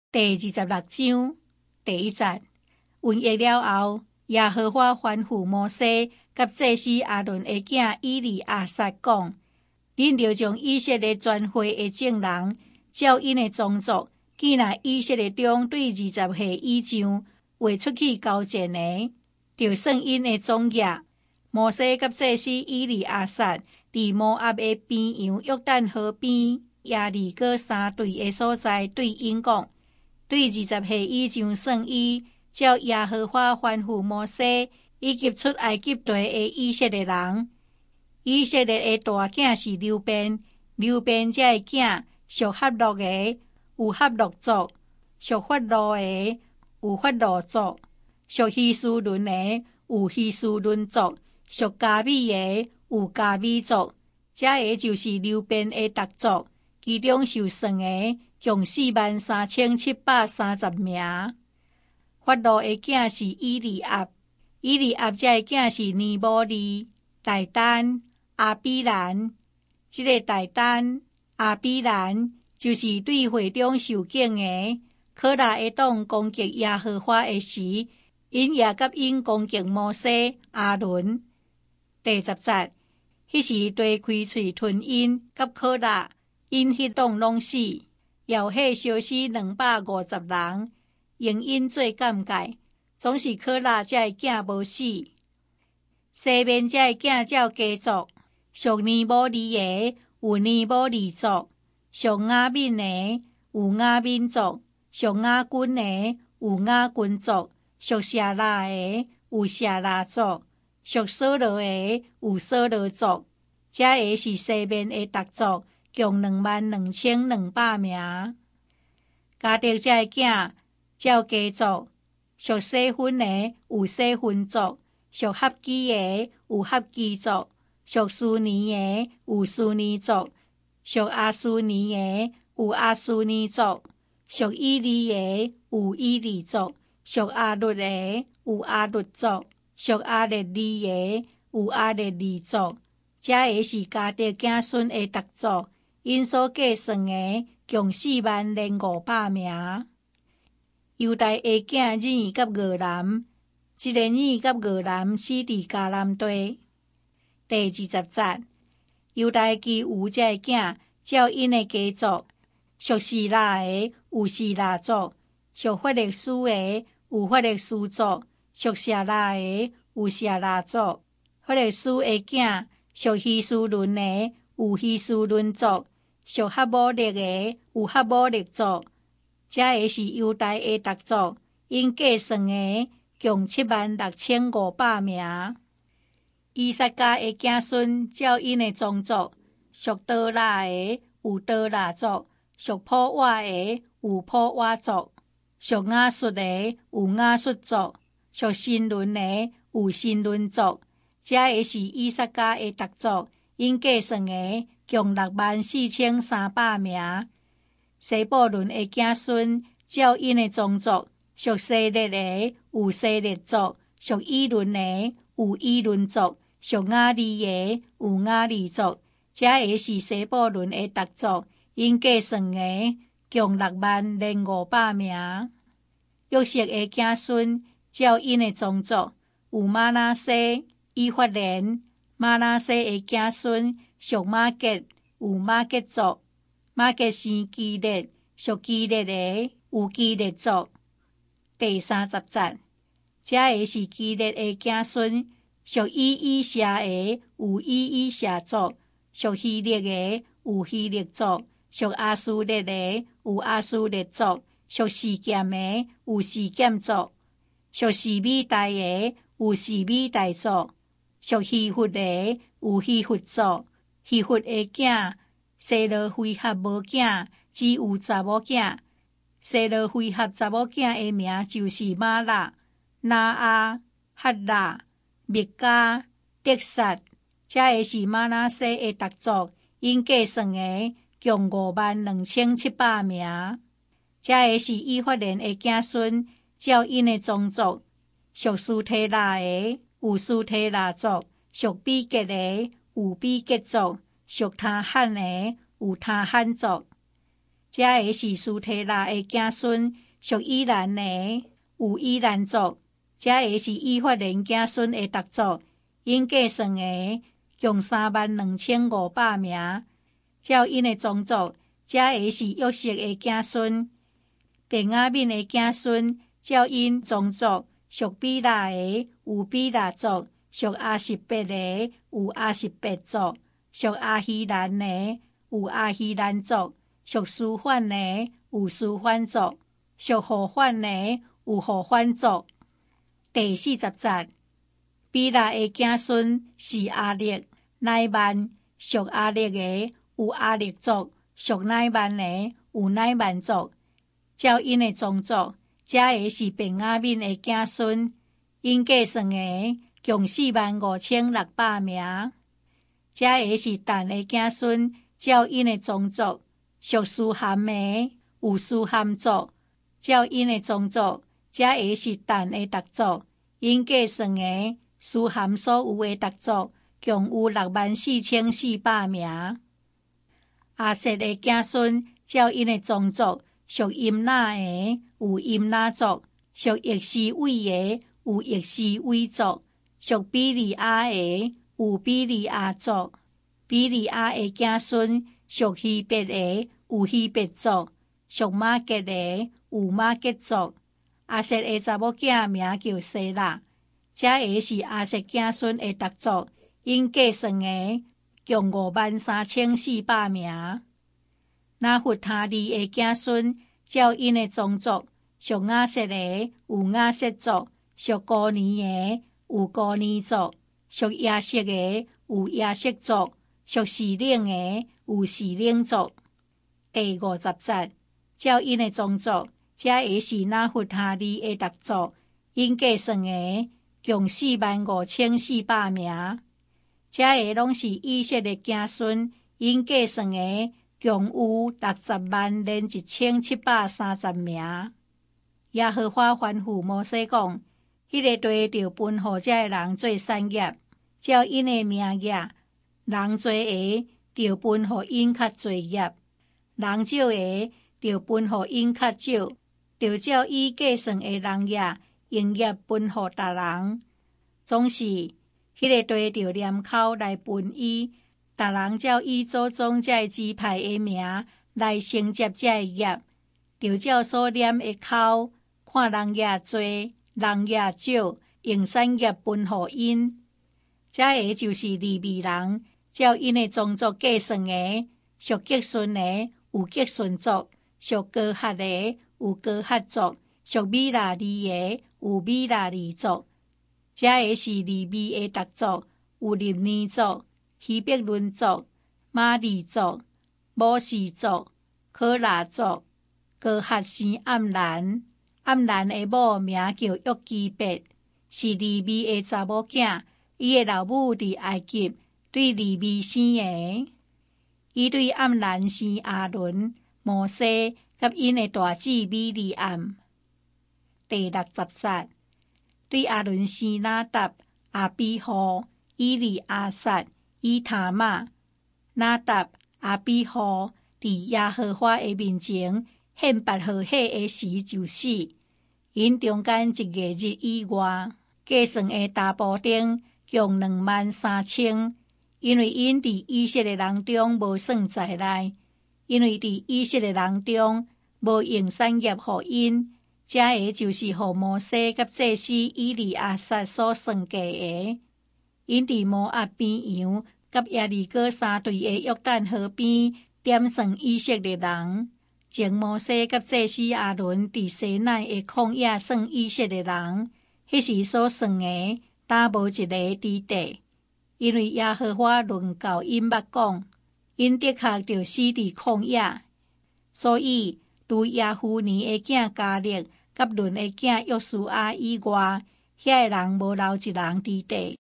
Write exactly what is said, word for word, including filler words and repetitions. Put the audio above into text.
第二十六章第一節，瘟疫了後，耶和華吩咐摩西甲祭司亞倫的囝以利亞撒講：恁著將以色列全會的眾人，照因的宗族，記在以色列中對二十歲以上畫出去交戰的，著算因的總額。摩西甲祭司以利亞撒佇摩押的邊洋約旦河邊耶利哥三隊的所在，對因講：對二十歲以上算伊，照耶和華吩咐摩西以及出埃及地的以色列人。以色列的大囝是流便，流便這個囝屬哈洛的，有哈洛族；屬法路的，有法路族；屬希斯倫的，有希斯倫族；屬加米的，有加米族。這個就是流便的特族，其中受算的共四萬三千七百三十名。法路的囝是以利亞，以利亞這個囝是尼摩利、大丹、阿比蘭。這個大丹、阿比蘭就是對會中受敬的。可拉會當攻擊耶和華的時，因也甲因攻擊摩西、亞倫。第十節，迄時地開喙吞因，甲可拉，因迄棟攏死，遙火燒死兩百五十人，用因做鑑戒，總是可拉這個囝無死。西面這個囝照家族，屬尼摩利的，有尼摩利族；屬亞敏的，有亞敏族；屬亞軍的，有亞軍族；屬謝拉的，有謝拉族；屬掃羅的，有掃羅族。這個是西面的特族，共兩萬兩千兩百名。迦得這個囝照家族，屬細分的，有細分族；屬合基的，有合基族；屬蘇尼的，有蘇尼族；屬阿蘇尼的，有阿蘇尼族；屬以利的，有以利族；屬阿律的，有阿律族；屬阿列利的，有阿列利族。這個是迦得子孫的特族，因所計算的共四萬零五百名。猶大的囝珥甲俄蘭，這個珥甲俄蘭死佇迦南地。第二十節，猶大支有這個囝，照因的家族，屬示拉的，有示拉族；屬法勒斯的，有法勒斯族；屬謝拉的，有謝拉族。法勒斯的囝，屬希斯倫的，有希斯倫族；屬哈摩勒的，有哈摩勒族。這個是猶大的特族，因計算的共七萬六千五百名。以薩迦的子孫照因的宗族，屬多拉的，有多拉族；屬普瓦的，有普瓦族；屬亞述的，有亞述族；屬新倫的，有新倫族。這個是以薩迦的特族，因計算的共六萬四千三百名。西布倫的子孫照因的宗族，屬西列的，有西列族；屬以倫的，有以倫族；屬亞利的，有亞利族。這個是西布倫的特族，因計算的共六萬零五百名。約瑟的子孫照因的宗族，有瑪拿西、以法蓮。瑪拿西的子孫屬瑪結，有瑪結族；瑪結生基列，屬基列的，有基列族。第三十節，這個是基列的子孫，屬以以謝的，有以以謝族；屬希列的，有希列族；屬阿蘇列的，有阿蘇列族；屬示劍的，有示劍族；屬示米大的，有示米大族；屬希弗的，有希弗族。希弗的囝，西羅非合無囝，只有查某囝。西羅非合查某囝的名就是瑪拉、拿阿、哈拉、密加、得撒。這個是瑪拿西的特族，因計算的共五萬兩千七百名。這個是以法蓮的子孫，照因的宗族，屬蘇提拉的，有蘇提拉族；屬比結的，有比結族；屬他罕的，有他罕族。 这个是苏提拉的子孙，属以兰的，有以兰族。这个是以法莲子孙的族族，因计算的共三万两千五百名。照因的宗族，这个是约瑟的子孙。便雅悯的子孙，照因宗族，属比拉的，有比拉族；属阿实伯的，有阿实伯族；属阿希兰的，有阿希兰族；属舒缓的，有舒缓族；属何缓的，有何缓族。第四十节，比拉的子孙是阿列、乃曼；属阿列的，有阿列族；属乃曼的，有乃曼族。照因的宗族，这个是便雅悯的子孙，因计算的共四万五千六百名。这个是但的子孙，照因的宗族，属苏含的，有苏含族。照因的宗族，这个是但的族族，因计算的苏含所有的族族，共有六万四千四百名。阿瑟的子孙，照因的宗族，属임那的，有임那族；属叶斯伟的，有叶斯伟族；属比利亚的，有比利亚族。比利亚的子孙，属希伯的，有希伯族；属马吉的，有马吉族。阿瑟的查某囝名叫西拉，这个是阿瑟子孙的族族，因计算的共五万三千四百名。拿弗他利的子孙，照因的宗族，属亚瑟的，有亚瑟族；属高尼的，有高尼族；属亚瑟的，有亚瑟族；属士领的，有士领族。第五十节，照因的宗族，这个是拿弗他利的族族，因计算的共四万五千四百名。这个拢是以色列的子孙，因计算的共有六十万零一千七百三十名。耶和华吩咐摩西讲：迄、那个地着分予这人做产业，照因的名业，人多的着分予因较多业，人少的着分予因较少，着照伊计算的人业，营业分予逐人。总是迄、那个地着念口来分伊。逐人照伊祖宗这支派的名来承接这个业，就照所念的口，看人业多，人业少，用产业分予因。这个就是利未人，照因的宗族计算的，属结顺的，有结顺族；属哥哈的，有哥哈族；属米拉利的，有米拉利族。这个是利未的族族，有利尼族、希伯伦族、马利族、摩士族、可拉族。哥哈生暗兰，暗兰的母名叫约基别，是利未的查某囝。伊的老母伫埃及对利未生的。伊对暗兰生阿伦、摩西，甲因的大姊米利暗。第六十节，对阿伦生拿答、阿比户、以利阿撒、以他玛。拿答、阿比户伫耶和华的面前献拔和血的时就死。因中间一月日以外，计算的大部顶共两万三千，因为因伫以色列人中无算在内，因为伫以色列人中无用产业予因，这个就是予摩西甲祭司以利亚撒所算计的。因伫摩押边洋甲耶利哥三对的约旦河边点算以色列人。前摩西甲祭司阿伦伫西奈的旷野算以色列人，迄时所算的打无一个伫地，因为耶和华论到因捌讲，因的确着死伫旷野，所以除耶夫尼的囝加勒甲伦的囝约书亚以外，遐个人无留一人伫地。